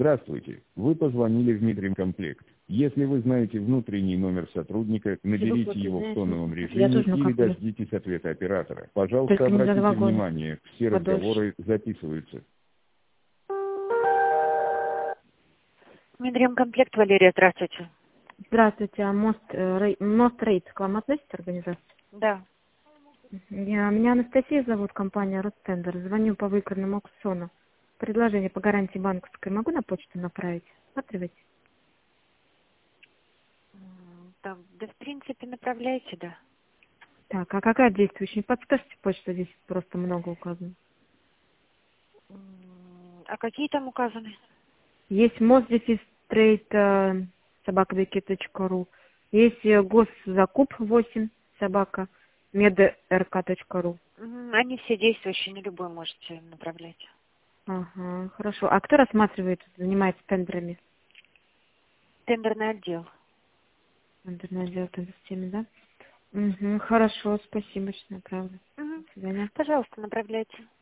Здравствуйте, вы позвонили в Мидримкомплект. Если вы знаете внутренний номер сотрудника, наберите его в тоновом режиме или дождитесь ответа оператора. Пожалуйста, обратите внимание, все разговоры записываются. Мидримкомплект, Валерия, здравствуйте. Здравствуйте, а Мост Рейд к вам относится организация? Да. Меня Анастасия зовут, компания Ростендер. Звоню по выигранному аукциону. Предложение по гарантии банковской могу на почту направить? Смотрите. Да, в принципе, направляйте, да. Так, а какая действующая? Подскажите почту, здесь просто много указано. А какие там указаны? Есть Мосдефистрейт, собака.ру. Есть госзакуп 8, собака, медрк.ру. Они все действующие, на любой можете направлять. Ага, хорошо. А кто рассматривает, занимается тендерами? Тендерный отдел. Тендерный отдел в системе, да? Угу, хорошо, спасибо, что направили. Угу. До свидания. Пожалуйста, направляйте.